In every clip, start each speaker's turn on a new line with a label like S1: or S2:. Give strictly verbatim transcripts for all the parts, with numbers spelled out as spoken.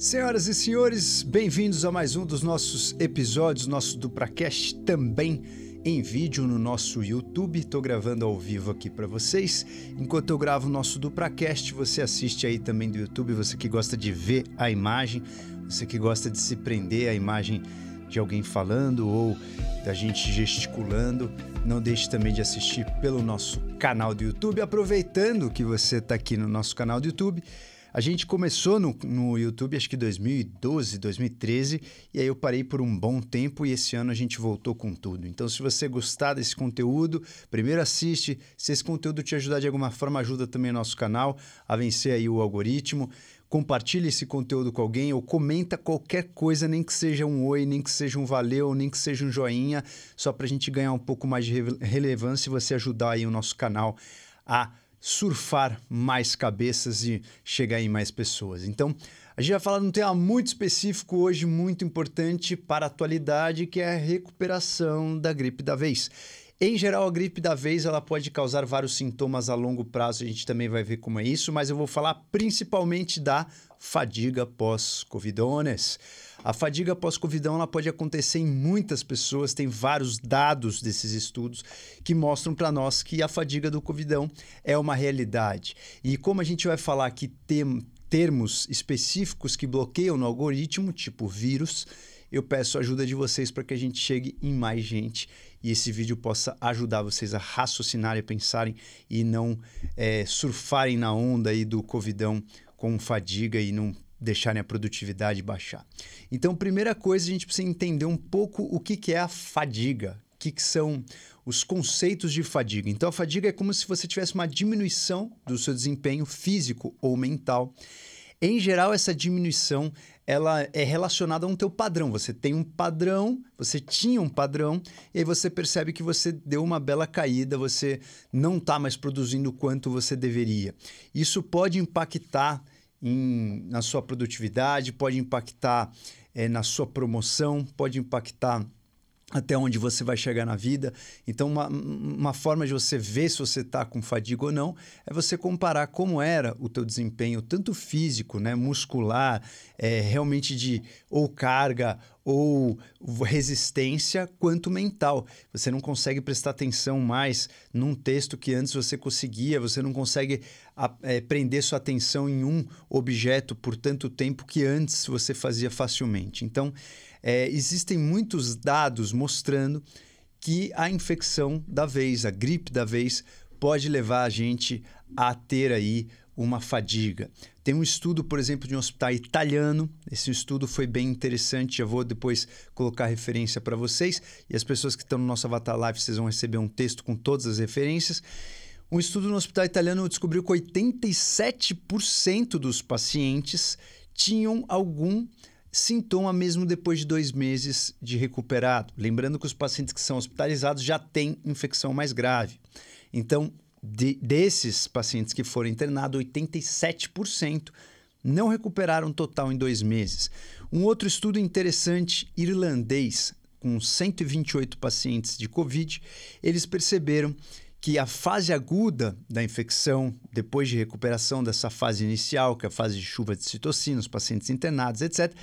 S1: Senhoras e senhores, bem-vindos a mais um dos nossos episódios, nosso DupraCast também em vídeo no nosso YouTube. Estou gravando ao vivo aqui para vocês. Enquanto eu gravo o nosso DupraCast, você assiste aí também do YouTube, você que gosta de ver a imagem, você que gosta de se prender à imagem de alguém falando ou da gente gesticulando, não deixe também de assistir pelo nosso canal do YouTube. Aproveitando que você está aqui no nosso canal do YouTube, a gente começou no, no YouTube acho que dois mil e doze, dois mil e treze, e aí eu parei por um bom tempo e esse ano a gente voltou com tudo. Então, se você gostar desse conteúdo, primeiro assiste. Se esse conteúdo te ajudar de alguma forma, ajuda também o nosso canal a vencer aí o algoritmo. Compartilhe esse conteúdo com alguém ou comenta qualquer coisa, nem que seja um oi, nem que seja um valeu, nem que seja um joinha, só para a gente ganhar um pouco mais de relevância e você ajudar aí o nosso canal a surfar mais cabeças e chegar em mais pessoas. Então, a gente vai falar de um tema muito específico hoje, muito importante para a atualidade, que é a recuperação da gripe da vez. Em geral, a gripe da vez ela pode causar vários sintomas a longo prazo, a gente também vai ver como é isso, mas eu vou falar principalmente da fadiga pós-covidones. A fadiga pós-covidão ela pode acontecer em muitas pessoas, tem vários dados desses estudos que mostram para nós que a fadiga do covidão é uma realidade. E como a gente vai falar aqui tem termos específicos que bloqueiam no algoritmo, tipo vírus, eu peço a ajuda de vocês para que a gente chegue em mais gente e esse vídeo possa ajudar vocês a raciocinarem, a pensarem e não é, surfarem na onda aí do covidão com fadiga e não deixarem a produtividade baixar. Então, primeira coisa, a gente precisa entender um pouco o que, que é a fadiga, o que, que são os conceitos de fadiga. Então, a fadiga é como se você tivesse uma diminuição do seu desempenho físico ou mental. Em geral, essa diminuição ela é relacionada a um teu padrão. Você tem um padrão, você tinha um padrão, e aí você percebe que você deu uma bela caída, você não está mais produzindo o quanto você deveria. Isso pode impactar em, na sua produtividade, pode impactar é, na sua promoção, pode impactar até onde você vai chegar na vida. Então, uma, uma forma de você ver se você está com fadiga ou não é você comparar como era o teu desempenho, tanto físico, né, muscular, é, realmente de ou carga ou resistência, quanto mental. Você não consegue prestar atenção mais num texto que antes você conseguia, você não consegue a, é, prender sua atenção em um objeto por tanto tempo que antes você fazia facilmente. Então, É, existem muitos dados mostrando que a infecção da vez, a gripe da vez, pode levar a gente a ter aí uma fadiga. Tem um estudo, por exemplo, de um hospital italiano. Esse estudo foi bem interessante, já vou depois colocar referência para vocês. E as pessoas que estão no nosso Avatar Live, vocês vão receber um texto com todas as referências. Um estudo no hospital italiano descobriu que oitenta e sete por cento dos pacientes tinham algum sintoma mesmo depois de dois meses de recuperado. Lembrando que os pacientes que são hospitalizados já têm infecção mais grave. Então, de, desses pacientes que foram internados, oitenta e sete por cento não recuperaram total em dois meses. Um outro estudo interessante irlandês, com cento e vinte e oito pacientes de Covid, eles perceberam que a fase aguda da infecção, depois de recuperação dessa fase inicial, que é a fase de chuva de citocina, os pacientes internados, etcétera,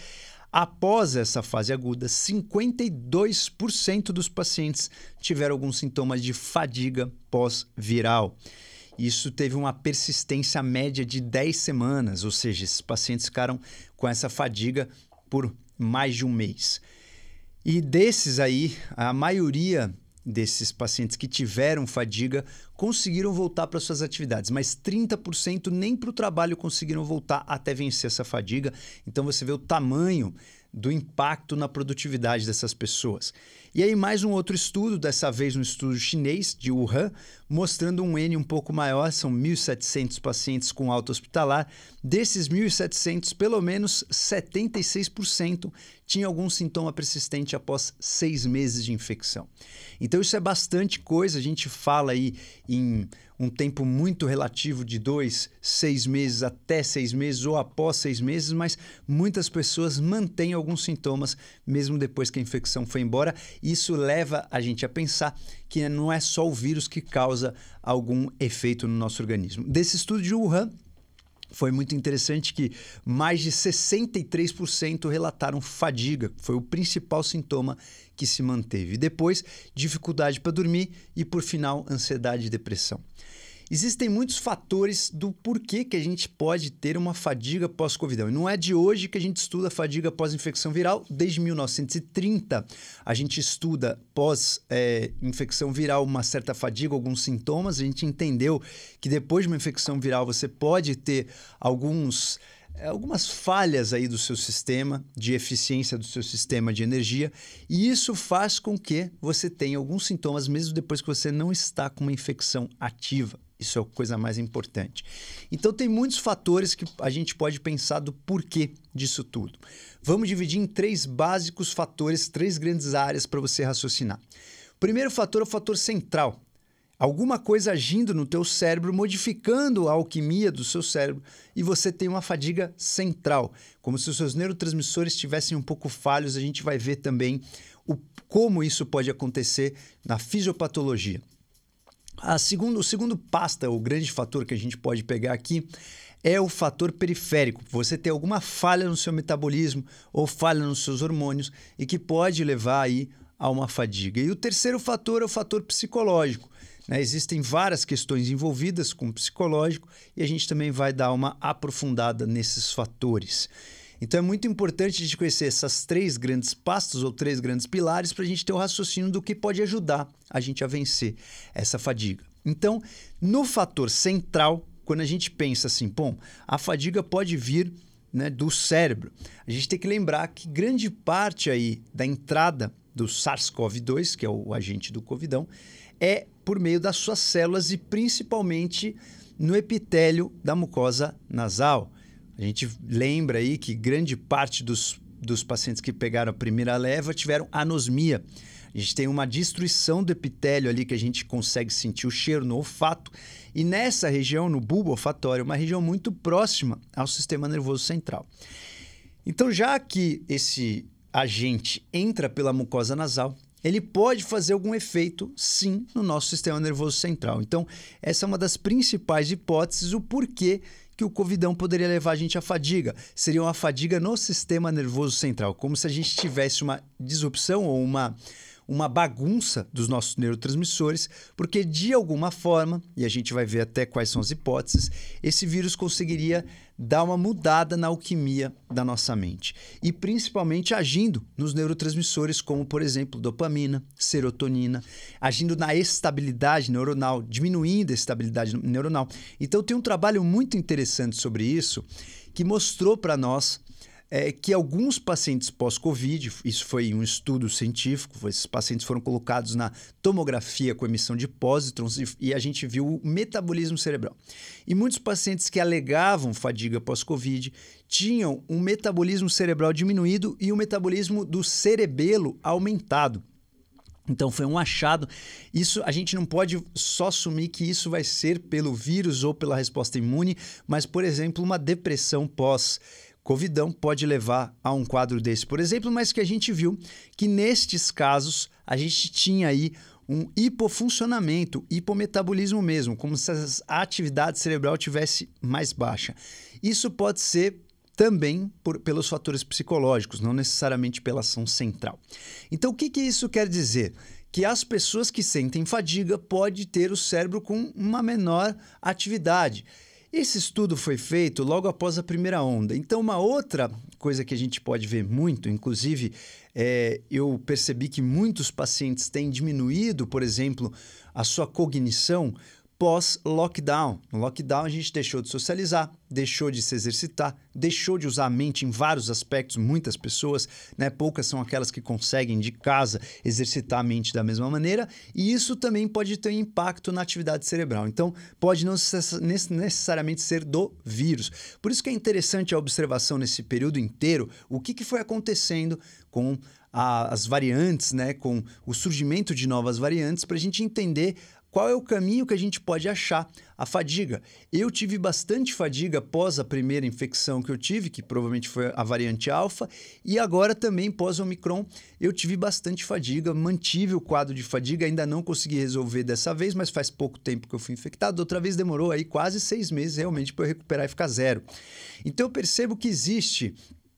S1: após essa fase aguda, cinquenta e dois por cento dos pacientes tiveram alguns sintomas de fadiga pós-viral. Isso teve uma persistência média de dez semanas, ou seja, esses pacientes ficaram com essa fadiga por mais de um mês. E desses aí, a maioria desses pacientes que tiveram fadiga conseguiram voltar para suas atividades, mas trinta por cento nem para o trabalho conseguiram voltar até vencer essa fadiga. Então você vê o tamanho do impacto na produtividade dessas pessoas. E aí mais um outro estudo, dessa vez um estudo chinês de Wuhan, mostrando um N um pouco maior, são mil e setecentos pacientes com alta hospitalar. Desses mil e setecentos, pelo menos setenta e seis por cento tinha algum sintoma persistente após seis meses de infecção. Então isso é bastante coisa, a gente fala aí em um tempo muito relativo de dois, seis meses até seis meses ou após seis meses, mas muitas pessoas mantêm alguns sintomas mesmo depois que a infecção foi embora. Isso leva a gente a pensar que não é só o vírus que causa algum efeito no nosso organismo. Desse estudo de Wuhan, foi muito interessante que mais de sessenta e três por cento relataram fadiga, foi o principal sintoma que se manteve. E depois, dificuldade para dormir e, por final, ansiedade e depressão. Existem muitos fatores do porquê que a gente pode ter uma fadiga pós-Covidão. E não é de hoje que a gente estuda fadiga pós-infecção viral. Desde mil novecentos e trinta, a gente estuda pós-infecção é, viral uma certa fadiga, alguns sintomas. A gente entendeu que depois de uma infecção viral você pode ter alguns... algumas falhas aí do seu sistema, de eficiência do seu sistema de energia, e isso faz com que você tenha alguns sintomas mesmo depois que você não está com uma infecção ativa. Isso é a coisa mais importante. Então, tem muitos fatores que a gente pode pensar do porquê disso tudo. Vamos dividir em três básicos fatores, três grandes áreas para você raciocinar. O primeiro fator é o fator central. Alguma coisa agindo no teu cérebro, modificando a alquimia do seu cérebro, e você tem uma fadiga central, como se os seus neurotransmissores estivessem um pouco falhos. A gente vai ver também o, como isso pode acontecer na fisiopatologia. A segundo, o segundo pasta, o grande fator que a gente pode pegar aqui, é o fator periférico. Você tem alguma falha no seu metabolismo ou falha nos seus hormônios e que pode levar aí a uma fadiga. E o terceiro fator é o fator psicológico. Né? Existem várias questões envolvidas com o psicológico e a gente também vai dar uma aprofundada nesses fatores. Então é muito importante a gente conhecer essas três grandes pastas ou três grandes pilares para a gente ter o raciocínio do que pode ajudar a gente a vencer essa fadiga. Então, no fator central, quando a gente pensa assim, bom, a fadiga pode vir, né, do cérebro. A gente tem que lembrar que grande parte aí da entrada do SARS-CoV dois, que é o agente do Covidão, é por meio das suas células e principalmente no epitélio da mucosa nasal. A gente lembra aí que grande parte dos, dos pacientes que pegaram a primeira leva tiveram anosmia. A gente tem uma destruição do epitélio ali que a gente consegue sentir o cheiro no olfato. E nessa região, no bulbo olfatório, uma região muito próxima ao sistema nervoso central. Então, já que esse agente entra pela mucosa nasal, ele pode fazer algum efeito, sim, no nosso sistema nervoso central. Então, essa é uma das principais hipóteses, o porquê que o Covidão poderia levar a gente à fadiga. Seria uma fadiga no sistema nervoso central, como se a gente tivesse uma disrupção ou uma, uma bagunça dos nossos neurotransmissores, porque de alguma forma, e a gente vai ver até quais são as hipóteses, esse vírus conseguiria dar uma mudada na alquimia da nossa mente. E principalmente agindo nos neurotransmissores como, por exemplo, dopamina, serotonina, agindo na estabilidade neuronal, diminuindo a estabilidade neuronal. Então tem um trabalho muito interessante sobre isso que mostrou para nós é, que alguns pacientes pós-Covid, isso foi um estudo científico, esses pacientes foram colocados na tomografia com emissão de pósitrons e, e a gente viu o metabolismo cerebral. E muitos pacientes que alegavam fadiga pós-Covid tinham um metabolismo cerebral diminuído e o metabolismo do cerebelo aumentado. Então foi um achado. Isso a gente não pode só assumir que isso vai ser pelo vírus ou pela resposta imune, mas, por exemplo, uma depressão pós-Covidão pode levar a um quadro desse, por exemplo, mas que a gente viu que nestes casos a gente tinha aí um hipofuncionamento, hipometabolismo mesmo, como se a atividade cerebral tivesse mais baixa. Isso pode ser também por, pelos fatores psicológicos, não necessariamente pela ação central. Então, o que, que isso quer dizer? Que as pessoas que sentem fadiga podem ter o cérebro com uma menor atividade. Esse estudo foi feito logo após a primeira onda. Então, uma outra coisa que a gente pode ver muito, inclusive, é, eu percebi que muitos pacientes têm diminuído, por exemplo, a sua cognição pós-lockdown. No lockdown, a gente deixou de socializar, deixou de se exercitar, deixou de usar a mente em vários aspectos, muitas pessoas, né? Poucas são aquelas que conseguem de casa exercitar a mente da mesma maneira, e isso também pode ter um impacto na atividade cerebral. Então, pode não necessariamente ser do vírus. Por isso que é interessante a observação nesse período inteiro, o que, que foi acontecendo com a, as variantes, né? Com o surgimento de novas variantes, para a gente entender qual é o caminho que a gente pode achar a fadiga. Eu tive bastante fadiga após a primeira infecção que eu tive, que provavelmente foi a variante alfa, e agora também pós-Omicron eu tive bastante fadiga, mantive o quadro de fadiga, ainda não consegui resolver dessa vez, mas faz pouco tempo que eu fui infectado, outra vez demorou aí quase seis meses realmente para eu recuperar e ficar zero. Então eu percebo que existe...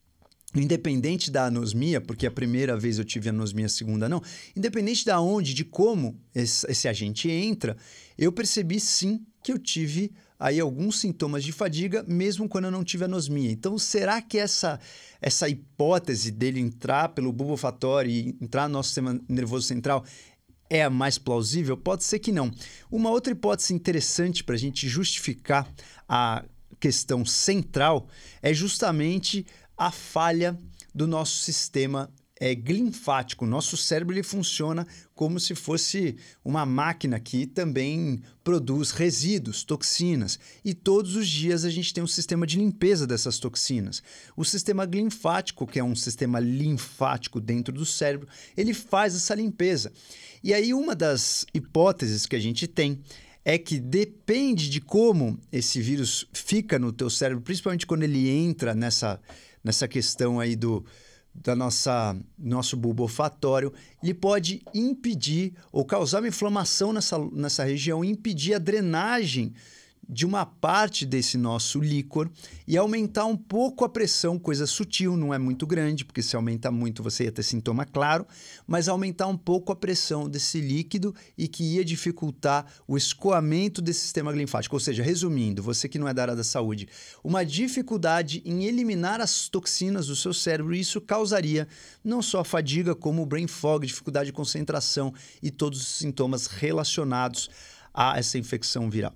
S1: Independente da anosmia, porque a primeira vez eu tive anosmia, a segunda não, independente da onde, de como esse, esse agente entra, eu percebi sim que eu tive aí alguns sintomas de fadiga, mesmo quando eu não tive anosmia. Então, será que essa, essa hipótese dele entrar pelo bulbo olfatório e entrar no nosso sistema nervoso central é a mais plausível? Pode ser que não. Uma outra hipótese interessante para a gente justificar a questão central é justamente a falha do nosso sistema é, linfático. Nosso cérebro ele funciona como se fosse uma máquina que também produz resíduos, toxinas. E todos os dias a gente tem um sistema de limpeza dessas toxinas. O sistema linfático, que é um sistema linfático dentro do cérebro, ele faz essa limpeza. E aí uma das hipóteses que a gente tem é que depende de como esse vírus fica no teu cérebro, principalmente quando ele entra nessa... nessa questão aí do da nossa, nosso bulbo olfatório, ele pode impedir ou causar uma inflamação nessa, nessa região, impedir a drenagem de uma parte desse nosso líquor e aumentar um pouco a pressão, coisa sutil, não é muito grande, porque se aumenta muito você ia ter sintoma claro, mas aumentar um pouco a pressão desse líquido e que ia dificultar o escoamento desse sistema linfático. Ou seja, resumindo, você que não é da área da saúde, uma dificuldade em eliminar as toxinas do seu cérebro, e isso causaria não só a fadiga, como o brain fog, dificuldade de concentração e todos os sintomas relacionados a essa infecção viral.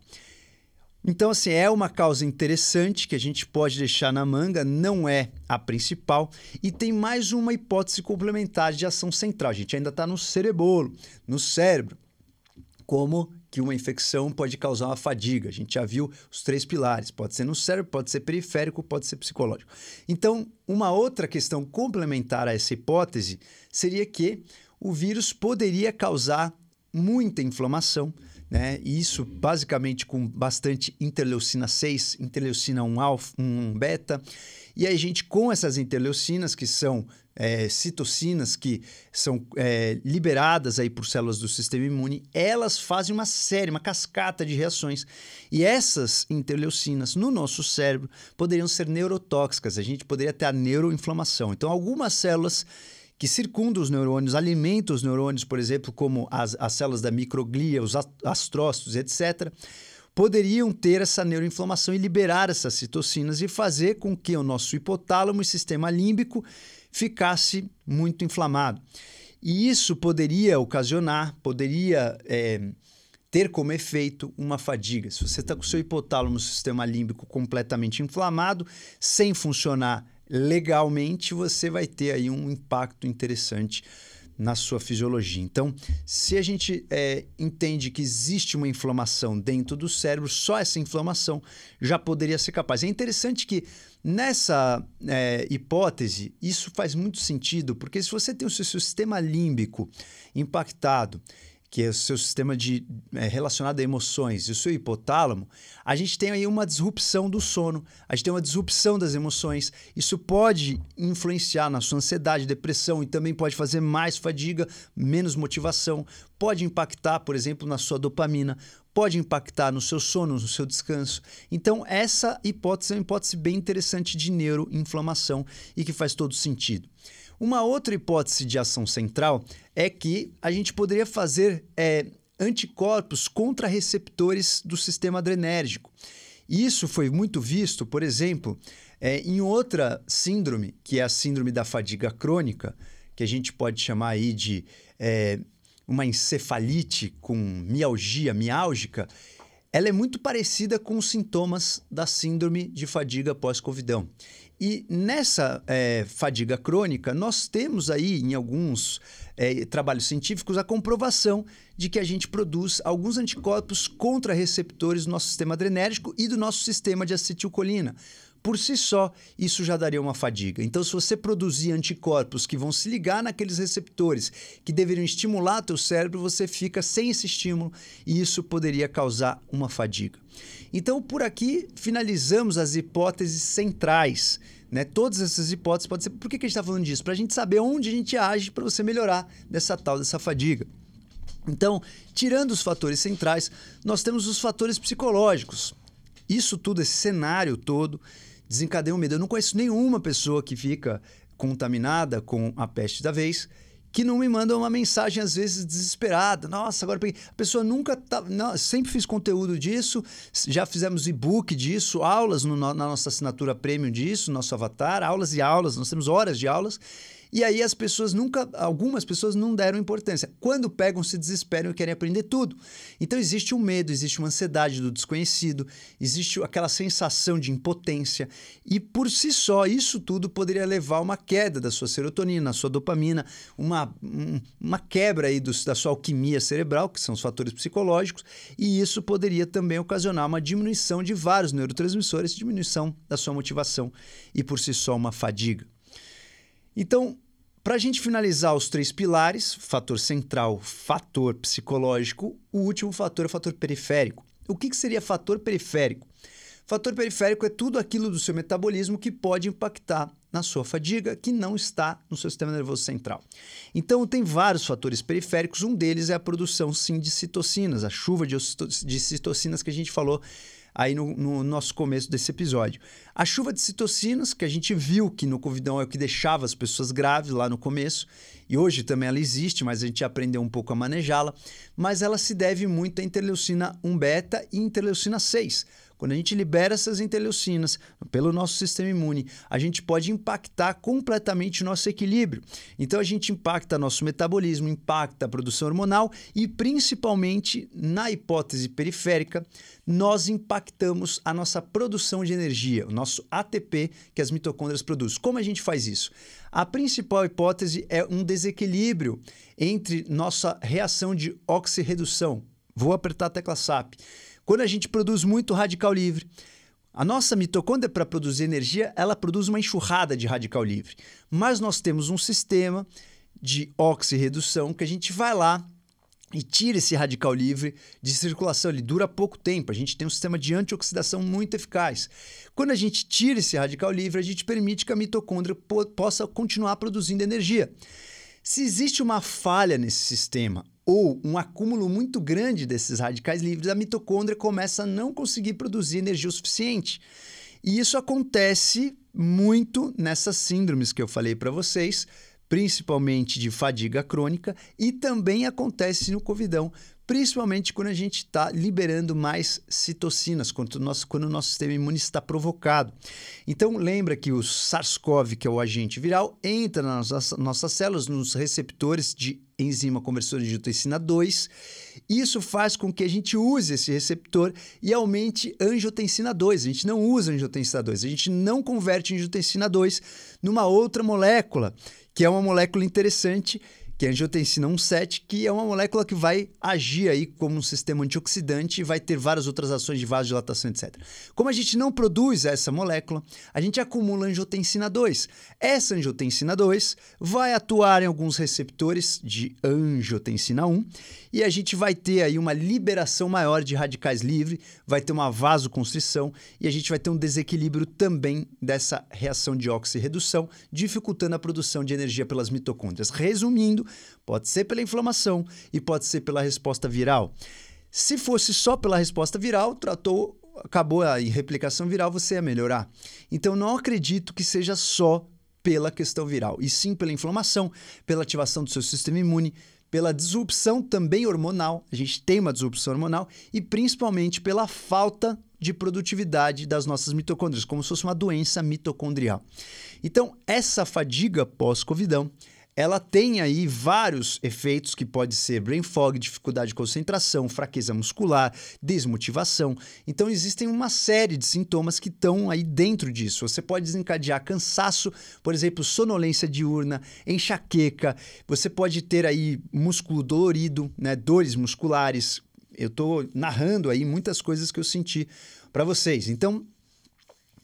S1: Então, assim, é uma causa interessante que a gente pode deixar na manga, não é a principal, e tem mais uma hipótese complementar de ação central. A gente ainda está no cerebolo, no cérebro, como que uma infecção pode causar uma fadiga. A gente já viu os três pilares, pode ser no cérebro, pode ser periférico, pode ser psicológico. Então, uma outra questão complementar a essa hipótese seria que o vírus poderia causar muita inflamação, né? E isso basicamente com bastante interleucina seis, interleucina um alfa, um beta. E aí a gente, com essas interleucinas, que são é, citocinas, que são é, liberadas aí por células do sistema imune, elas fazem uma série, uma cascata de reações. E essas interleucinas no nosso cérebro poderiam ser neurotóxicas, a gente poderia ter a neuroinflamação. Então, algumas células que circundam os neurônios, alimentam os neurônios, por exemplo, como as, as células da microglia, os astrócitos, etcétera, poderiam ter essa neuroinflamação e liberar essas citocinas e fazer com que o nosso hipotálamo e sistema límbico ficasse muito inflamado. E isso poderia ocasionar, poderia é, ter como efeito uma fadiga. Se você está com o seu hipotálamo e sistema límbico completamente inflamado, sem funcionar legalmente, você vai ter aí um impacto interessante na sua fisiologia. Então, se a gente é, entende que existe uma inflamação dentro do cérebro, só essa inflamação já poderia ser capaz. É interessante que nessa é, hipótese, isso faz muito sentido, porque se você tem o seu sistema límbico impactado, que é o seu sistema de, é, relacionado a emoções, e o seu hipotálamo, a gente tem aí uma disrupção do sono, a gente tem uma disrupção das emoções. Isso pode influenciar na sua ansiedade, depressão, e também pode fazer mais fadiga, menos motivação, pode impactar, por exemplo, na sua dopamina, pode impactar no seu sono, no seu descanso. Então, essa hipótese é uma hipótese bem interessante de neuroinflamação e que faz todo sentido. Uma outra hipótese de ação central é que a gente poderia fazer é, anticorpos contra receptores do sistema adrenérgico. Isso foi muito visto, por exemplo, é, em outra síndrome, que é a síndrome da fadiga crônica, que a gente pode chamar aí de é, uma encefalite com mialgia, miálgica. Ela é muito parecida com os sintomas da síndrome de fadiga pós-covidão. E nessa é, fadiga crônica, nós temos aí, em alguns é, trabalhos científicos, a comprovação de que a gente produz alguns anticorpos contra receptores do nosso sistema adrenérgico e do nosso sistema de acetilcolina. por si só, isso já daria uma fadiga. Então, se você produzir anticorpos que vão se ligar naqueles receptores que deveriam estimular teu cérebro, você fica sem esse estímulo e isso poderia causar uma fadiga. Então, por aqui, finalizamos as hipóteses centrais. Né? Todas essas hipóteses podem ser... Por que, que a gente está falando disso? Para a gente saber onde a gente age para você melhorar dessa tal, dessa fadiga. Então, tirando os fatores centrais, nós temos os fatores psicológicos. Isso tudo, esse cenário todo, desencadeia um medo. Eu não conheço nenhuma pessoa que fica contaminada com a peste da vez que não me manda uma mensagem, às vezes, desesperada. Nossa, agora peguei. A pessoa nunca tá... Não, sempre fiz conteúdo disso, já fizemos e-book disso, aulas no, na nossa assinatura premium disso, nosso avatar, aulas e aulas, nós temos horas de aulas. E aí as pessoas nunca, algumas pessoas não deram importância. Quando pegam, se desesperam e querem aprender tudo. Então existe um medo, existe uma ansiedade do desconhecido, existe aquela sensação de impotência. E por si só, isso tudo poderia levar a uma queda da sua serotonina, da sua dopamina, uma, um, uma quebra aí do, da sua alquimia cerebral, que são os fatores psicológicos, e isso poderia também ocasionar uma diminuição de vários neurotransmissores, diminuição da sua motivação e por si só uma fadiga. Então, para a gente finalizar os três pilares, fator central, fator psicológico, o último fator é o fator periférico. O que, que seria fator periférico? Fator periférico é tudo aquilo do seu metabolismo que pode impactar na sua fadiga, que não está no seu sistema nervoso central. Então, tem vários fatores periféricos, um deles é a produção, sim, de citocinas, a chuva de, de citocinas que a gente falou aí no, no nosso começo desse episódio. A chuva de citocinas, que a gente viu que no Covidão é o que deixava as pessoas graves lá no começo, e hoje também ela existe, mas a gente aprendeu um pouco a manejá-la, mas ela se deve muito à interleucina um beta e interleucina seis. Quando a gente libera essas interleucinas pelo nosso sistema imune, a gente pode impactar completamente o nosso equilíbrio. Então, a gente impacta nosso metabolismo, impacta a produção hormonal e, principalmente, na hipótese periférica, nós impactamos a nossa produção de energia, o nosso A T P que as mitocôndrias produzem. Como a gente faz isso? A principal hipótese é um desequilíbrio entre nossa reação de oxirredução. Vou apertar a tecla S A P. Quando a gente produz muito radical livre, a nossa mitocôndria, para produzir energia, ela produz uma enxurrada de radical livre. Mas nós temos um sistema de oxirredução que a gente vai lá e tira esse radical livre de circulação. Ele dura pouco tempo. A gente tem um sistema de antioxidação muito eficaz. Quando a gente tira esse radical livre, a gente permite que a mitocôndria po- possa continuar produzindo energia. Se existe uma falha nesse sistema ou um acúmulo muito grande desses radicais livres, a mitocôndria começa a não conseguir produzir energia o suficiente. E isso acontece muito nessas síndromes que eu falei para vocês, principalmente de fadiga crônica, e também acontece no Covidão, principalmente quando a gente está liberando mais citocinas, quando o, nosso, quando o nosso sistema imune está provocado. Então, lembra que o SARS-CoV, que é o agente viral, entra nas nossas, nossas células, nos receptores de enzima conversora de angiotensina dois. Isso faz com que a gente use esse receptor e aumente angiotensina dois. A gente não usa angiotensina dois, a gente não converte angiotensina dois numa outra molécula, que é uma molécula interessante, que é a angiotensina um sete, que é uma molécula que vai agir aí como um sistema antioxidante e vai ter várias outras ações de vasodilatação, etcétera. Como a gente não produz essa molécula, a gente acumula angiotensina dois. Essa angiotensina dois vai atuar em alguns receptores de angiotensina um e a gente vai ter aí uma liberação maior de radicais livres, vai ter uma vasoconstrição e a gente vai ter um desequilíbrio também dessa reação de oxirredução, dificultando a produção de energia pelas mitocôndrias. Resumindo, pode ser pela inflamação e pode ser pela resposta viral. Se fosse só pela resposta viral, tratou, acabou a replicação viral, você ia melhorar. Então, não acredito que seja só pela questão viral, e sim pela inflamação, pela ativação do seu sistema imune, pela disrupção também hormonal, a gente tem uma disrupção hormonal, e principalmente pela falta de produtividade das nossas mitocôndrias, como se fosse uma doença mitocondrial. Então, essa fadiga pós-covidão, ela tem aí vários efeitos que pode ser brain fog, dificuldade de concentração, fraqueza muscular, desmotivação. Então, existem uma série de sintomas que estão aí dentro disso. Você pode desencadear cansaço, por exemplo, sonolência diurna, enxaqueca. Você pode ter aí músculo dolorido, né, dores musculares. Eu estou narrando aí muitas coisas que eu senti para vocês. Então,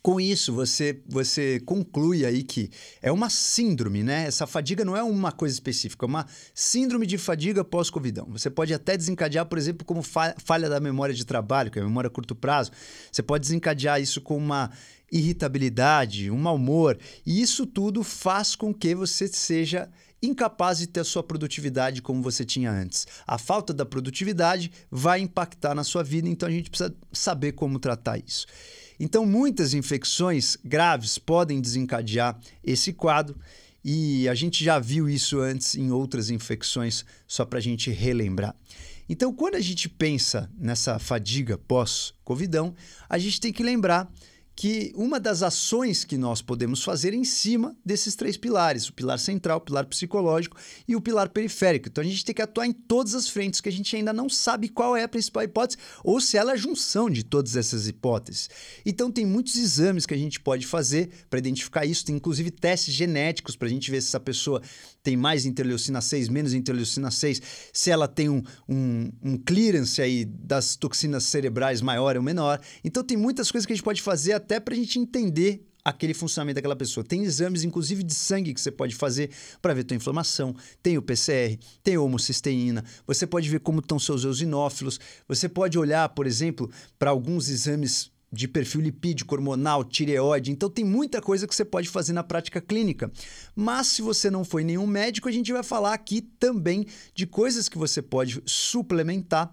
S1: Com isso, você, você conclui aí que é uma síndrome, né? Essa fadiga não é uma coisa específica, é uma síndrome de fadiga pós-covidão. Você pode até desencadear, por exemplo, como falha da memória de trabalho, que é a memória a curto prazo. Você pode desencadear isso com uma irritabilidade, um mau humor. E isso tudo faz com que você seja incapaz de ter a sua produtividade como você tinha antes. A falta da produtividade vai impactar na sua vida, então a gente precisa saber como tratar isso. Então, muitas infecções graves podem desencadear esse quadro e a gente já viu isso antes em outras infecções, só para a gente relembrar. Então, quando a gente pensa nessa fadiga pós-covidão, a gente tem que lembrar que uma das ações que nós podemos fazer é em cima desses três pilares, o pilar central, o pilar psicológico e o pilar periférico. Então a gente tem que atuar em todas as frentes, que a gente ainda não sabe qual é a principal hipótese ou se ela é a junção de todas essas hipóteses. Então tem muitos exames que a gente pode fazer para identificar isso, tem inclusive testes genéticos para a gente ver se essa pessoa tem mais interleucina seis, menos interleucina seis, se ela tem um, um, um clearance aí das toxinas cerebrais maior ou menor. Então tem muitas coisas que a gente pode fazer até para a gente entender aquele funcionamento daquela pessoa. Tem exames, inclusive, de sangue que você pode fazer para ver tua inflamação. Tem o P C R, tem a homocisteína. Você pode ver como estão seus eosinófilos. Você pode olhar, por exemplo, para alguns exames de perfil lipídico, hormonal, tireoide. Então, tem muita coisa que você pode fazer na prática clínica. Mas, se você não foi nenhum médico, a gente vai falar aqui também de coisas que você pode suplementar.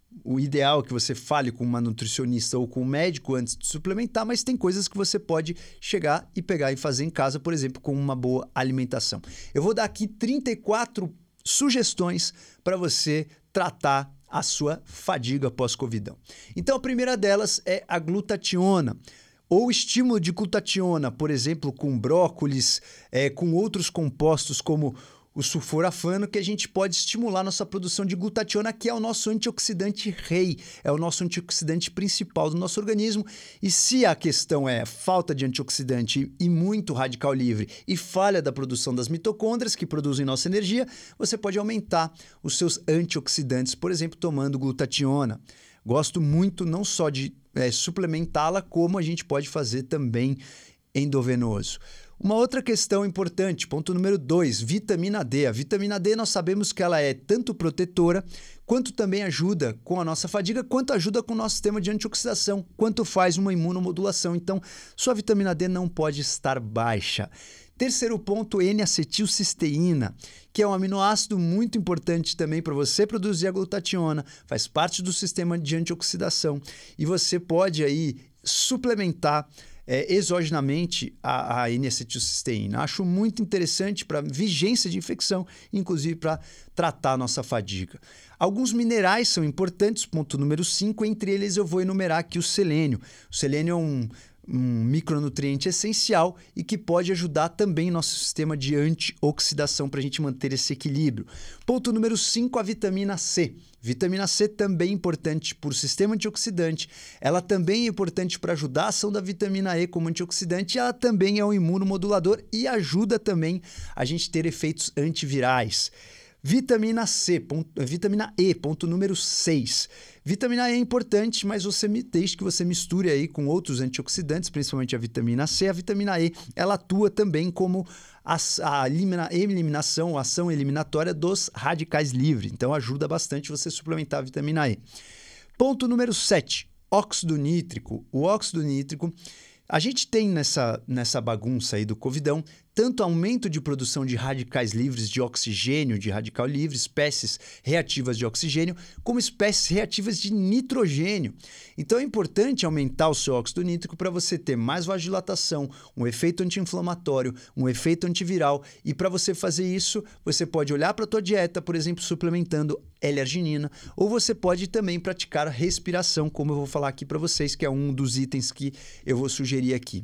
S1: O ideal é que você fale com uma nutricionista ou com um médico antes de suplementar, mas tem coisas que você pode chegar e pegar e fazer em casa, por exemplo, com uma boa alimentação. Eu vou dar aqui trinta e quatro sugestões para você tratar a sua fadiga pós-covidão. Então, a primeira delas é a glutationa. Ou estímulo de glutationa, por exemplo, com brócolis, é, com outros compostos como o sulforafano, que a gente pode estimular nossa produção de glutationa, que é o nosso antioxidante rei, é o nosso antioxidante principal do nosso organismo. E se a questão é falta de antioxidante e muito radical livre e falha da produção das mitocôndrias, que produzem nossa energia, você pode aumentar os seus antioxidantes, por exemplo, tomando glutationa. Gosto muito não só de é, suplementá-la, como a gente pode fazer também endovenoso. Uma outra questão importante, ponto número dois, vitamina D. A vitamina D nós sabemos que ela é tanto protetora, quanto também ajuda com a nossa fadiga, quanto ajuda com o nosso sistema de antioxidação, quanto faz uma imunomodulação. Então, sua vitamina D não pode estar baixa. Terceiro ponto, N-acetilcisteína, que é um aminoácido muito importante também para você produzir a glutationa, faz parte do sistema de antioxidação e você pode aí suplementar É, exogenamente a, a N-acetilcisteína. Acho muito interessante para vigência de infecção, inclusive para tratar a nossa fadiga. Alguns minerais são importantes, ponto número cinco, entre eles eu vou enumerar aqui o selênio. O selênio é um, um micronutriente essencial e que pode ajudar também nosso sistema de antioxidação para a gente manter esse equilíbrio. Ponto número cinco, a vitamina C. Vitamina C também é importante para o sistema antioxidante, ela também é importante para ajudar a ação da vitamina E como antioxidante, e ela também é um imunomodulador e ajuda também a gente ter efeitos antivirais. Vitamina C, ponto, vitamina E, ponto número seis. Vitamina E é importante, mas você deixe que você misture aí com outros antioxidantes, principalmente a vitamina C. A vitamina E, ela atua também como a, a elimina, eliminação, a ação eliminatória dos radicais livres. Então, ajuda bastante você suplementar a vitamina E. Ponto número sete, óxido nítrico. O óxido nítrico, a gente tem nessa, nessa bagunça aí do covidão tanto aumento de produção de radicais livres de oxigênio, de radical livre, espécies reativas de oxigênio, como espécies reativas de nitrogênio. Então é importante aumentar o seu óxido nítrico para você ter mais vasodilatação, um efeito anti-inflamatório, um efeito antiviral. E para você fazer isso, você pode olhar para a tua dieta, por exemplo, suplementando L-arginina, ou você pode também praticar respiração, como eu vou falar aqui para vocês, que é um dos itens que eu vou sugerir aqui.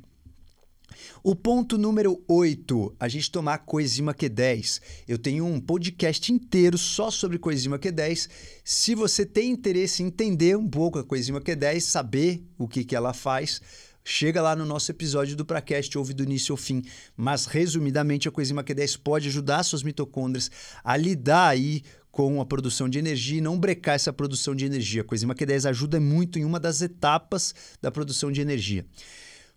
S1: O ponto número oito, a gente tomar coenzima Q dez. Eu tenho um podcast inteiro só sobre coenzima Q dez. Se você tem interesse em entender um pouco a coenzima Q dez, saber o que, que ela faz, chega lá no nosso episódio do Pracast, ouve do início ao fim. Mas, resumidamente, a coenzima Q dez pode ajudar suas mitocôndrias a lidar aí com a produção de energia e não brecar essa produção de energia. A coenzima Q dez ajuda muito em uma das etapas da produção de energia.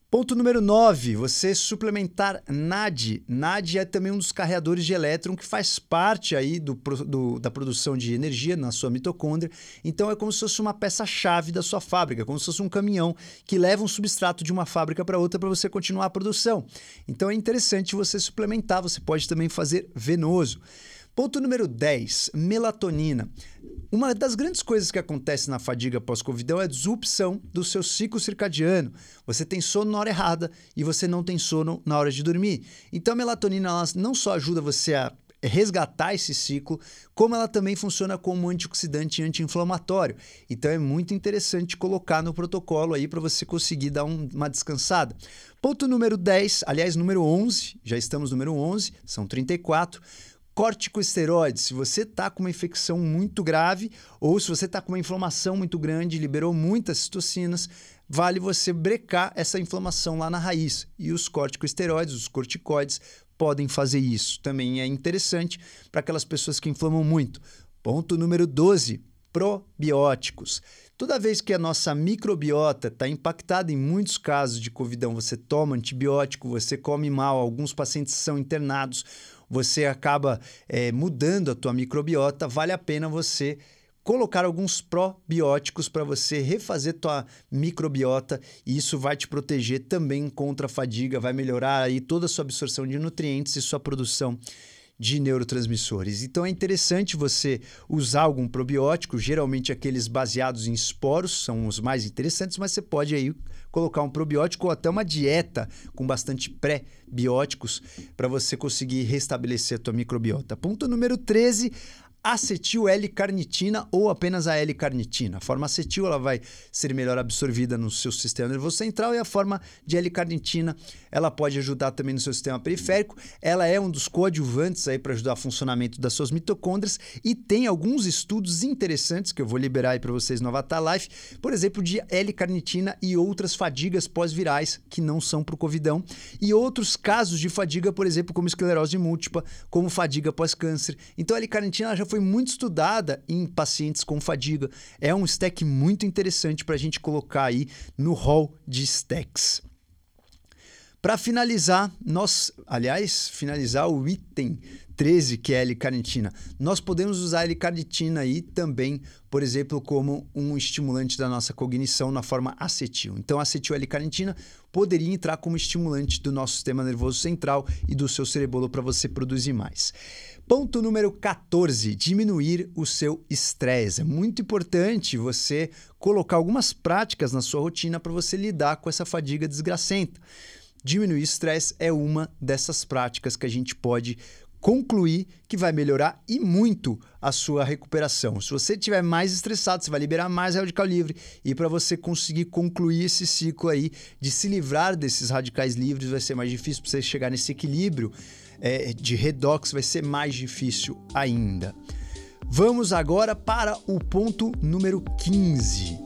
S1: Ponto número nove, você suplementar N A D. N A D é também um dos carreadores de elétron que faz parte aí do, do, da produção de energia na sua mitocôndria. Então é como se fosse uma peça-chave da sua fábrica, como se fosse um caminhão que leva um substrato de uma fábrica para outra para você continuar a produção. Então é interessante você suplementar, você pode também fazer venoso. Ponto número dez, melatonina. Uma das grandes coisas que acontece na fadiga pós-covidão é a disrupção do seu ciclo circadiano. Você tem sono na hora errada e você não tem sono na hora de dormir. Então a melatonina ela não só ajuda você a resgatar esse ciclo, como ela também funciona como antioxidante e anti-inflamatório. Então é muito interessante colocar no protocolo aí para você conseguir dar um, uma descansada. Ponto número dez, aliás, número onze, já estamos no número onze, são trinta e quatro. Corticosteroides, se você está com uma infecção muito grave ou se você está com uma inflamação muito grande, liberou muitas citocinas, vale você brecar essa inflamação lá na raiz. E os corticosteroides, os corticoides, podem fazer isso. Também é interessante para aquelas pessoas que inflamam muito. Ponto número doze, probióticos. Toda vez que a nossa microbiota está impactada, em muitos casos de covidão, você toma antibiótico, você come mal, alguns pacientes são internados, você acaba é, mudando a tua microbiota, vale a pena você colocar alguns probióticos para você refazer tua microbiota e isso vai te proteger também contra a fadiga, vai melhorar aí toda a sua absorção de nutrientes e sua produção de neurotransmissores. Então é interessante você usar algum probiótico, geralmente aqueles baseados em esporos são os mais interessantes, mas você pode aí colocar um probiótico ou até uma dieta com bastante pré-bióticos para você conseguir restabelecer a tua microbiota. Ponto número treze, acetil L-carnitina ou apenas a L-carnitina. A forma acetil ela vai ser melhor absorvida no seu sistema nervoso central e a forma de L-carnitina ela pode ajudar também no seu sistema periférico. Ela é um dos coadjuvantes aí para ajudar o funcionamento das suas mitocôndrias e tem alguns estudos interessantes que eu vou liberar aí para vocês no Avatar Life, por exemplo, de L-carnitina e outras fadigas pós-virais que não são para o covidão e outros casos de fadiga, por exemplo, como esclerose múltipla, como fadiga pós-câncer. Então a L-carnitina já foi muito estudada em pacientes com fadiga. É um stack muito interessante para a gente colocar aí no hall de stacks. Para finalizar, nós, aliás, finalizar o item treze, que é a L-carnitina. Nós podemos usar a L-carnitina aí também, por exemplo, como um estimulante da nossa cognição na forma acetil. Então, a acetil-L-carnitina poderia entrar como estimulante do nosso sistema nervoso central e do seu cerebolo para você produzir mais. Ponto número quatorze, diminuir o seu estresse. É muito importante você colocar algumas práticas na sua rotina para você lidar com essa fadiga desgracenta. Diminuir o estresse é uma dessas práticas que a gente pode concluir que vai melhorar e muito a sua recuperação. Se você estiver mais estressado, você vai liberar mais radical livre e para você conseguir concluir esse ciclo aí de se livrar desses radicais livres vai ser mais difícil para você chegar nesse equilíbrio é, de redox, vai ser mais difícil ainda. Vamos agora para o ponto número quinze.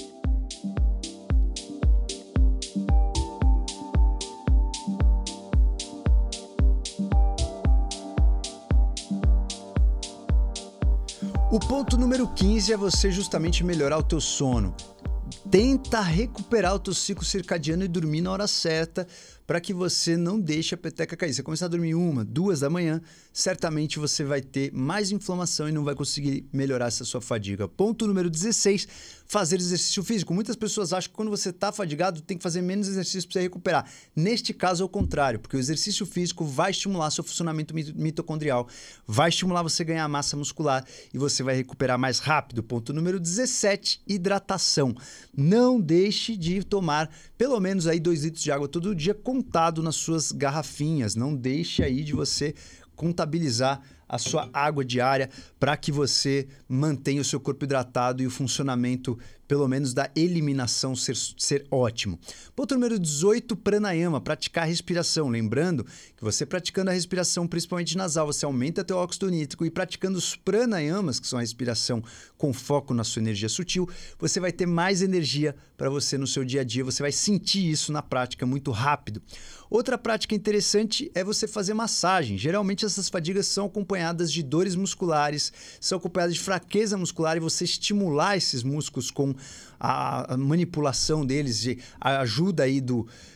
S1: O ponto número quinze é você justamente melhorar o teu sono. Tenta recuperar o teu ciclo circadiano e dormir na hora certa para que você não deixe a peteca cair. Você começar a dormir uma, duas da manhã, certamente você vai ter mais inflamação e não vai conseguir melhorar essa sua fadiga. Ponto número dezesseis, fazer exercício físico. Muitas pessoas acham que quando você está fadigado, tem que fazer menos exercício para você recuperar. Neste caso é o contrário, porque o exercício físico vai estimular seu funcionamento mitocondrial, vai estimular você a ganhar massa muscular e você vai recuperar mais rápido. Ponto número dezessete, hidratação. Não deixe de tomar pelo menos aí dois litros de água todo dia contado nas suas garrafinhas. Não deixe aí de você contabilizar a sua água diária para que você mantenha o seu corpo hidratado e o funcionamento, pelo menos da eliminação, ser, ser ótimo. Ponto número dezoito, pranayama, praticar a respiração. Lembrando que você praticando a respiração, principalmente nasal, você aumenta teu óxido nítrico e praticando os pranayamas, que são a respiração com foco na sua energia sutil, você vai ter mais energia para você no seu dia a dia, você vai sentir isso na prática muito rápido. Outra prática interessante é você fazer massagem. Geralmente essas fadigas são acompanhadas de dores musculares, são acompanhadas de fraqueza muscular e você estimular esses músculos com a manipulação deles, de, a ajuda aí do,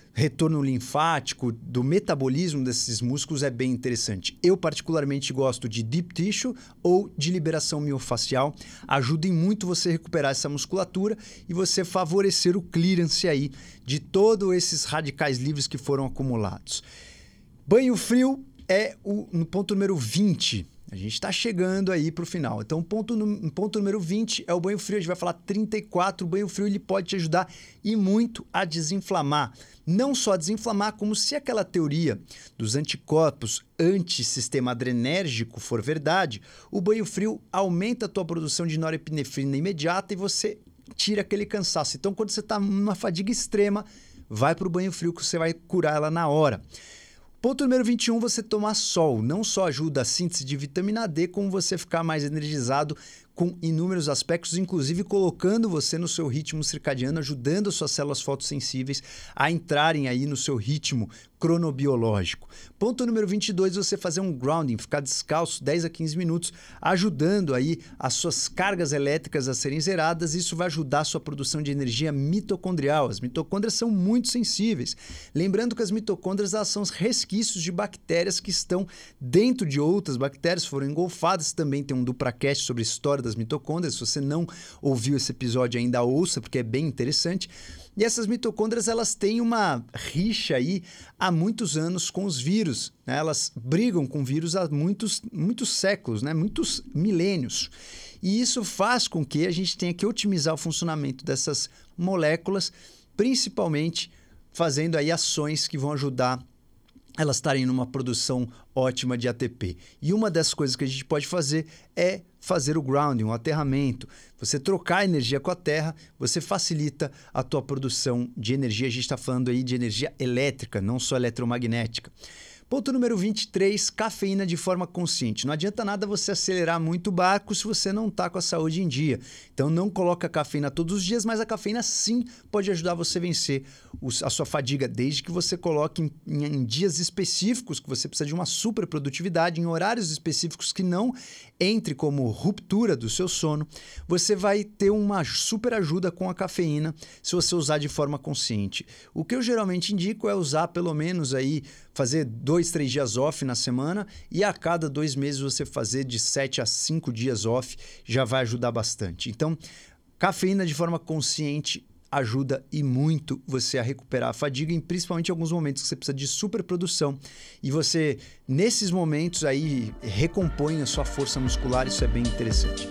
S1: retorno linfático, do metabolismo desses músculos é bem interessante. Eu particularmente gosto de Deep Tissue ou de liberação miofascial. Ajudem muito você recuperar essa musculatura e você favorecer o clearance aí de todos esses radicais livres que foram acumulados. Banho frio é o no ponto número vinte. A gente está chegando aí para o final. Então, ponto, no, ponto número vinte é o banho frio. A gente vai falar trinta e quatro. O banho frio ele pode te ajudar e muito a desinflamar. Não só a desinflamar, como se aquela teoria dos anticorpos antissistema adrenérgico for verdade, o banho frio aumenta a tua produção de norepinefrina imediata e você tira aquele cansaço. Então, quando você está numa fadiga extrema, vai para o banho frio que você vai curar ela na hora. Ponto número vinte e um, você tomar sol. Não só ajuda a síntese de vitamina D, como você ficar mais energizado com inúmeros aspectos, inclusive colocando você no seu ritmo circadiano, ajudando as suas células fotossensíveis a entrarem aí no seu ritmo cronobiológico. Ponto número vinte e dois, você fazer um grounding, ficar descalço dez a quinze minutos, ajudando aí as suas cargas elétricas a serem zeradas. Isso vai ajudar a sua produção de energia mitocondrial. As mitocôndrias são muito sensíveis. Lembrando que as mitocôndrias elas são os resquícios de bactérias que estão dentro de outras bactérias, foram engolfadas. Também tem um dupracast sobre a história das mitocôndrias. Se você não ouviu esse episódio ainda, ouça, porque é bem interessante. E essas mitocôndrias, elas têm uma rixa aí há muitos anos com os vírus, né? Elas brigam com vírus há muitos, muitos séculos, né? Muitos milênios. E isso faz com que a gente tenha que otimizar o funcionamento dessas moléculas, principalmente fazendo aí ações que vão ajudar elas estarem numa produção ótima de A T P. E uma das coisas que a gente pode fazer é fazer o grounding, um aterramento. Você trocar energia com a terra, você facilita a tua produção de energia. A gente está falando aí de energia elétrica, não só eletromagnética. Ponto número vinte e três, cafeína de forma consciente. Não adianta nada você acelerar muito o barco se você não está com a saúde em dia. Então não coloca cafeína todos os dias, mas a cafeína sim pode ajudar você a vencer a sua fadiga, desde que você coloque em, em, em dias específicos que você precisa de uma super produtividade, em horários específicos que não entre como ruptura do seu sono. Você vai ter uma super ajuda com a cafeína se você usar de forma consciente. O que eu geralmente indico é usar pelo menos aí, fazer dois, três dias off na semana e a cada dois meses você fazer de sete a cinco dias off, já vai ajudar bastante. Então, cafeína de forma consciente ajuda e muito você a recuperar a fadiga, e principalmente em alguns momentos que você precisa de superprodução. E você, nesses momentos aí, recompõe a sua força muscular, isso é bem interessante.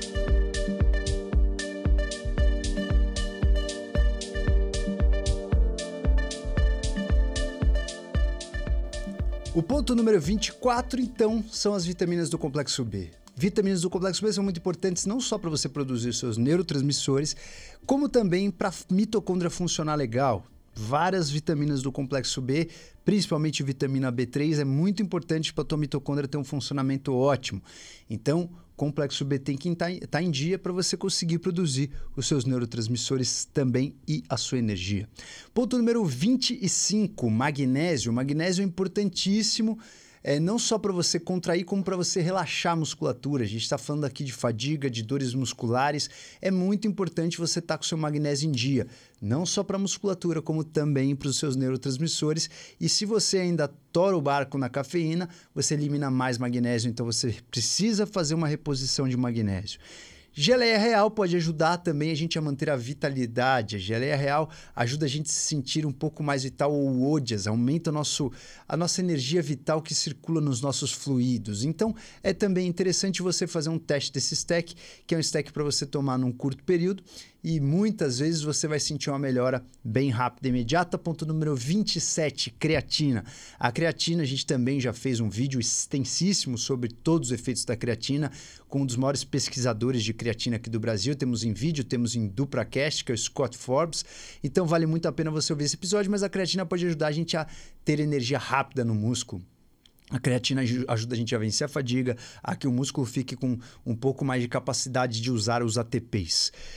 S1: O ponto número vinte e quatro, então, são as vitaminas do complexo B. Vitaminas do complexo B são muito importantes não só para você produzir seus neurotransmissores, como também para a mitocôndria funcionar legal. Várias vitaminas do complexo B, principalmente vitamina B três, é muito importante para a tua mitocôndria ter um funcionamento ótimo. Então, o complexo B tem que estar em dia para você conseguir produzir os seus neurotransmissores também e a sua energia. Ponto número vinte e cinco, magnésio. O magnésio é importantíssimo. É, não só para você contrair, como para você relaxar a musculatura. A gente está falando aqui de fadiga, de dores musculares. É muito importante você estar com o seu magnésio em dia. Não só para a musculatura, como também para os seus neurotransmissores. E se você ainda tora o barco na cafeína, você elimina mais magnésio. Então, você precisa fazer uma reposição de magnésio. Geleia real pode ajudar também a gente a manter a vitalidade. A geleia real ajuda a gente a se sentir um pouco mais vital, ou ódias, aumenta o nosso, a nossa energia vital que circula nos nossos fluidos. Então, é também interessante você fazer um teste desse stack, que é um stack para você tomar num curto período, e muitas vezes você vai sentir uma melhora bem rápida e imediata. Ponto número vinte e sete, creatina. A creatina, a gente também já fez um vídeo extensíssimo sobre todos os efeitos da creatina, com um dos maiores pesquisadores de creatina aqui do Brasil. Temos em vídeo, temos em Dupracast, que é o Scott Forbes. Então, vale muito a pena você ouvir esse episódio, mas a creatina pode ajudar a gente a ter energia rápida no músculo. A creatina ajuda a gente a vencer a fadiga, a que o músculo fique com um pouco mais de capacidade de usar os A T Ps.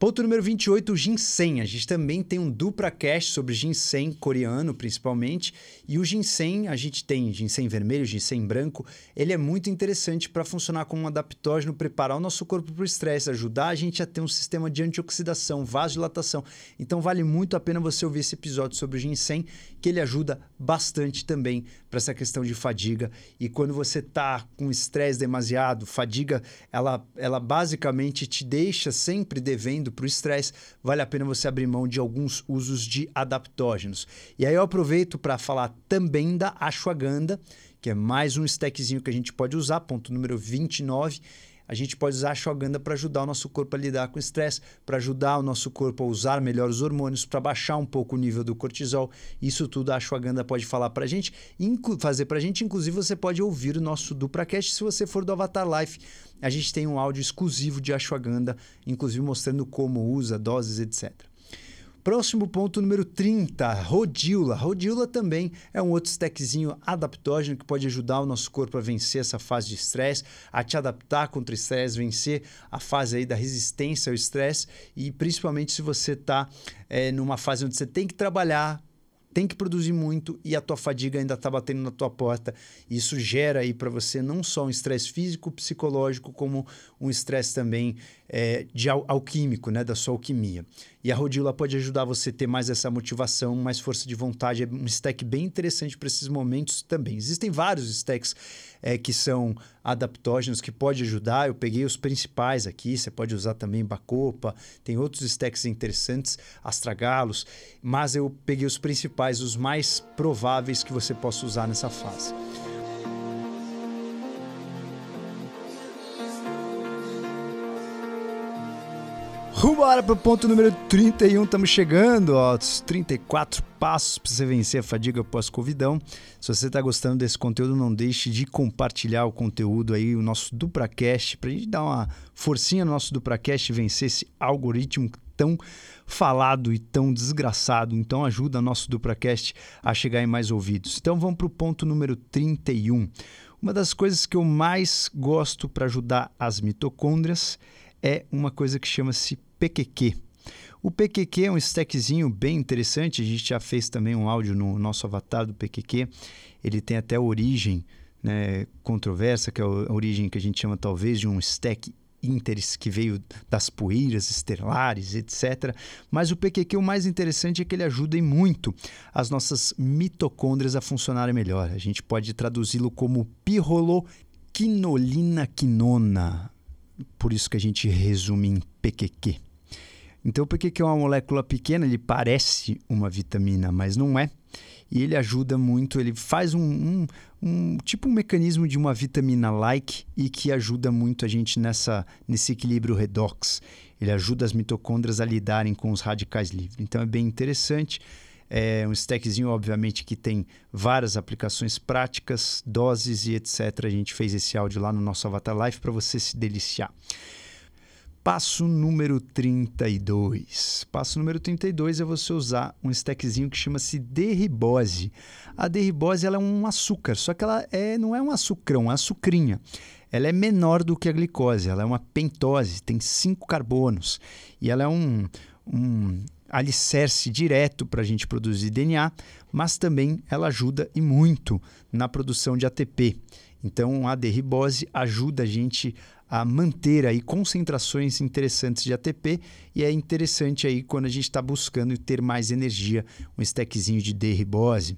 S1: Ponto número vinte e oito, o ginseng. A gente também tem um DupraCast sobre ginseng coreano, principalmente. E o ginseng, a gente tem ginseng vermelho, ginseng branco. Ele é muito interessante para funcionar como um adaptógeno, preparar o nosso corpo para o estresse, ajudar a gente a ter um sistema de antioxidação, vasodilatação. Então, vale muito a pena você ouvir esse episódio sobre o ginseng, que ele ajuda bastante também para essa questão de fadiga. E quando você está com estresse demasiado, fadiga, ela, ela basicamente te deixa sempre devendo para o estresse, vale a pena você abrir mão de alguns usos de adaptógenos. E aí eu aproveito para falar também da ashwagandha, que é mais um stackzinho que a gente pode usar, ponto número vinte e nove. A gente pode usar a ashwagandha para ajudar o nosso corpo a lidar com o estresse, para ajudar o nosso corpo a usar melhor os hormônios, para baixar um pouco o nível do cortisol. Isso tudo a ashwagandha pode falar para a gente, fazer para a gente. Inclusive, você pode ouvir o nosso DupraCast se você for do Avatar Life. A gente tem um áudio exclusivo de ashwagandha, inclusive mostrando como usa, doses, etcétera. Próximo ponto, número trinta, rodiola. Rodiola também é um outro stackzinho adaptógeno que pode ajudar o nosso corpo a vencer essa fase de estresse, a te adaptar contra o estresse, vencer a fase aí da resistência ao estresse e principalmente se você está é, numa fase onde você tem que trabalhar, tem que produzir muito e a tua fadiga ainda está batendo na tua porta. Isso gera aí para você não só um estresse físico, psicológico, como um estresse também é, de al- alquímico, né, da sua alquimia. E a rodiola pode ajudar você a ter mais essa motivação, mais força de vontade. É um stack bem interessante para esses momentos também. Existem vários stacks é, que são adaptógenos que pode ajudar. Eu peguei os principais aqui. Você pode usar também bacopa. Tem outros stacks interessantes, astragalos. Mas eu peguei os principais, os mais prováveis que você possa usar nessa fase. Vambora para o ponto número trinta e um, estamos chegando aos trinta e quatro passos para você vencer a fadiga pós-covidão. Se você está gostando desse conteúdo, não deixe de compartilhar o conteúdo aí, o nosso DupraCast, para a gente dar uma forcinha no nosso DupraCast e vencer esse algoritmo tão falado e tão desgraçado. Então ajuda o nosso DupraCast a chegar em mais ouvidos. Então vamos para o ponto número trinta e um. Uma das coisas que eu mais gosto para ajudar as mitocôndrias é uma coisa que chama-se P Q Q. O P Q Q é um stackzinho bem interessante, a gente já fez também um áudio no nosso avatar do P Q Q. Ele tem até origem, né, controversa, que é a origem que a gente chama talvez de um stack interes que veio das poeiras estelares, etcétera. Mas o P Q Q, o mais interessante é que ele ajuda muito as nossas mitocôndrias a funcionarem melhor. A gente pode traduzi-lo como pirroloquinolina quinona. Por isso que a gente resume em P Q Q. Então, o P Q Q é uma molécula pequena, ele parece uma vitamina, mas não é. E ele ajuda muito, ele faz um, um, um tipo um mecanismo de uma vitamina-like e que ajuda muito a gente nessa, nesse equilíbrio redox. Ele ajuda as mitocôndrias a lidarem com os radicais livres. Então, é bem interessante. É um stackzinho, obviamente, que tem várias aplicações práticas, doses e etcétera. A gente fez esse áudio lá no nosso Avatar Life para você se deliciar. Passo número trinta e dois. Passo número trinta e dois é você usar um stackzinho que chama-se D-ribose. A D-ribose ela é um açúcar, só que ela é, não é um açucrão, é uma açucrinha. Ela é menor do que a glicose, ela é uma pentose, tem cinco carbonos. E ela é um... um alicerce direto para a gente produzir D N A, mas também ela ajuda e muito na produção de A T P. Então, a D-ribose ajuda a gente a manter aí concentrações interessantes de A T P e é interessante aí quando a gente está buscando ter mais energia, um stackzinho de D-ribose.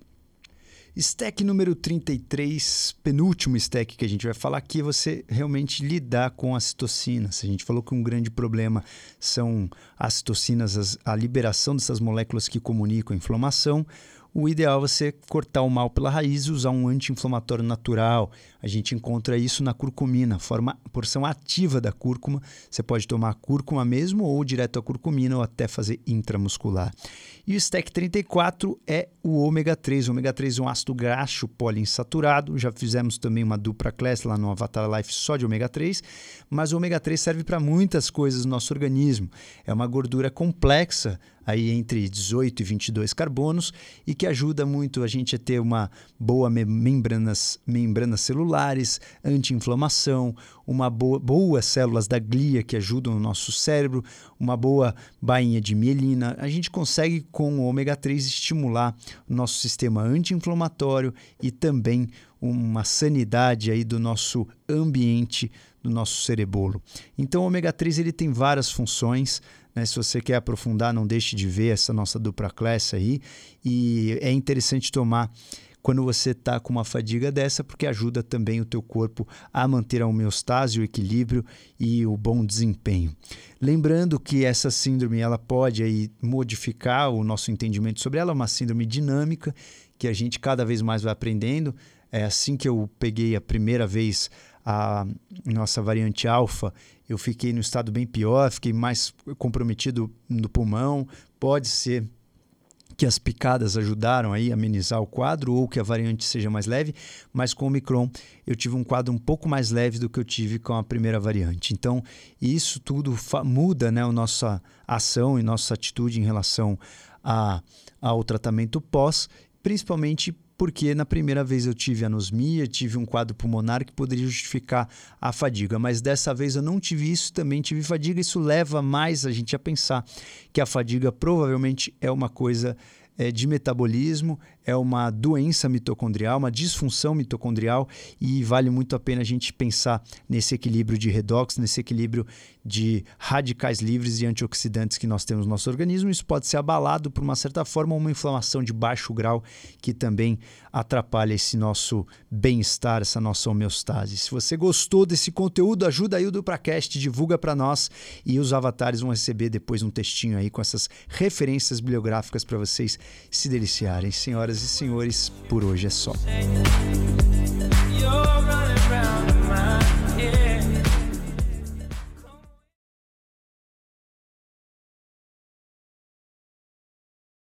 S1: Stack número trinta e três, penúltimo stack que a gente vai falar aqui, é você realmente lidar com as citocinas. A gente falou que um grande problema são as citocinas, as, a liberação dessas moléculas que comunicam a inflamação. O ideal é você cortar o mal pela raiz e usar um anti-inflamatório natural. A gente encontra isso na curcumina, forma, porção ativa da cúrcuma. Você pode tomar a cúrcuma mesmo ou direto a curcumina ou até fazer intramuscular. E o stack trinta e quatro é o ômega três. O ômega três é um ácido graxo poliinsaturado. Já fizemos também uma dupla class lá no Avatar Life só de ômega três. Mas o ômega três serve para muitas coisas no nosso organismo. É uma gordura complexa. aí entre dezoito e vinte e dois carbonos e que ajuda muito a gente a ter uma boa membranas, membranas celulares, anti-inflamação, uma boa, boas células da glia que ajudam o nosso cérebro, uma boa bainha de mielina. A gente consegue com o ômega três estimular o nosso sistema anti-inflamatório e também uma sanidade aí do nosso ambiente, do nosso cerebolo. Então o ômega três ele tem várias funções, né? Se você quer aprofundar, não deixe de ver essa nossa dupla classe aí, e é interessante tomar quando você está com uma fadiga dessa, porque ajuda também o teu corpo a manter a homeostase, o equilíbrio e o bom desempenho. Lembrando que essa síndrome ela pode aí modificar o nosso entendimento sobre ela, é uma síndrome dinâmica que a gente cada vez mais vai aprendendo. É assim que eu peguei a primeira vez a nossa variante alfa, eu fiquei no estado bem pior, fiquei mais comprometido no pulmão. Pode ser que as picadas ajudaram aí a amenizar o quadro ou que a variante seja mais leve, mas com o Omicron eu tive um quadro um pouco mais leve do que eu tive com a primeira variante. Então, isso tudo muda, né, a nossa ação e nossa atitude em relação a, ao tratamento pós, principalmente porque na primeira vez eu tive anosmia, tive um quadro pulmonar que poderia justificar a fadiga, mas dessa vez eu não tive isso, também tive fadiga. Isso leva mais a gente a pensar que a fadiga provavelmente é uma coisa é, de metabolismo, é uma doença mitocondrial, uma disfunção mitocondrial, e vale muito a pena a gente pensar nesse equilíbrio de redox, nesse equilíbrio de radicais livres e antioxidantes que nós temos no nosso organismo. Isso pode ser abalado por uma certa forma, uma inflamação de baixo grau que também atrapalha esse nosso bem-estar, essa nossa homeostase. Se você gostou desse conteúdo, ajuda aí o DupraCast, divulga para nós, e os avatares vão receber depois um textinho aí com essas referências bibliográficas para vocês se deliciarem. Senhoras e senhores, por hoje é só.